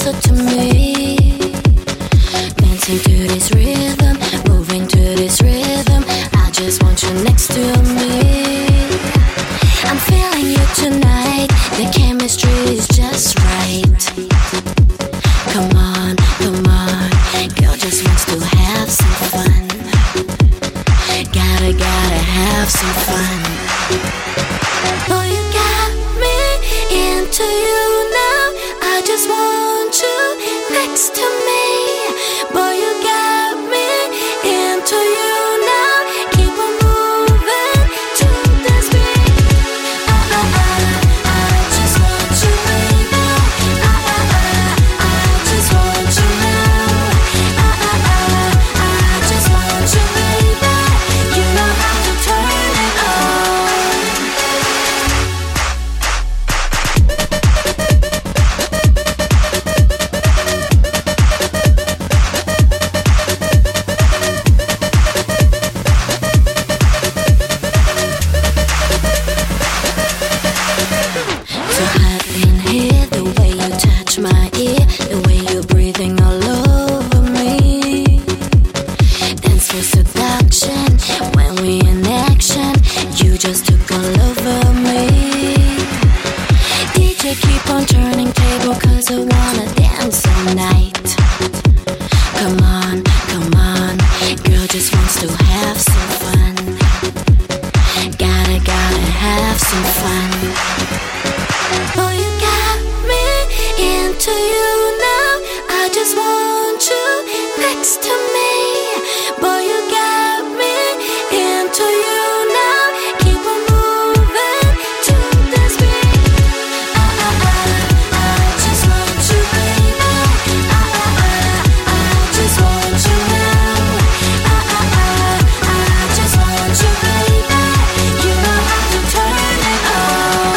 closer to me. Dancing to this rhythm, moving to this rhythm. I just want you next to me. I'm feeling you tonight. The chemistry is just right. Come on, come on. Girl just wants to have some fun. Gotta have some fun. Oh, you got me into you now. I just want you next to me. Boy, you got me into you now. Keep on moving to this beat. I just want you, baby. I just want you now. I just want you, baby. You know how to turn it on. So hot in here, the way you touch my ear, the way you're breathing all over me. Dance for seduction, when we in action, you just took all over me. DJ keep on turning table, cause I wanna dance all night. Come on, girl just wants to have some fun. Gotta have some fun. Oh, you got me into you now. I just want you next to me. Boy, you got me into you now. Keep on moving to this beat. I just want you, baby. I just want you now. I just want you, baby. You know how to turn it on.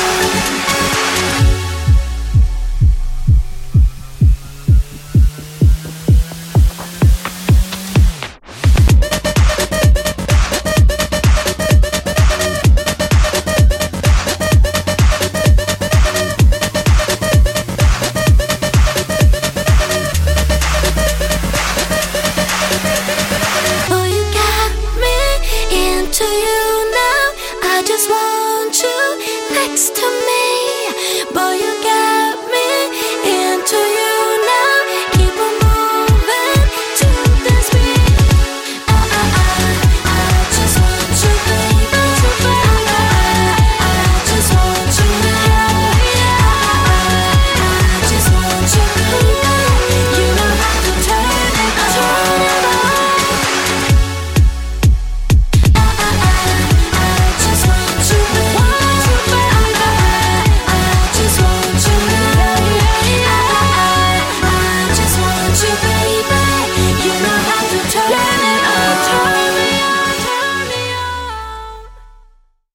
Oh, you got me into you now. I just want you next to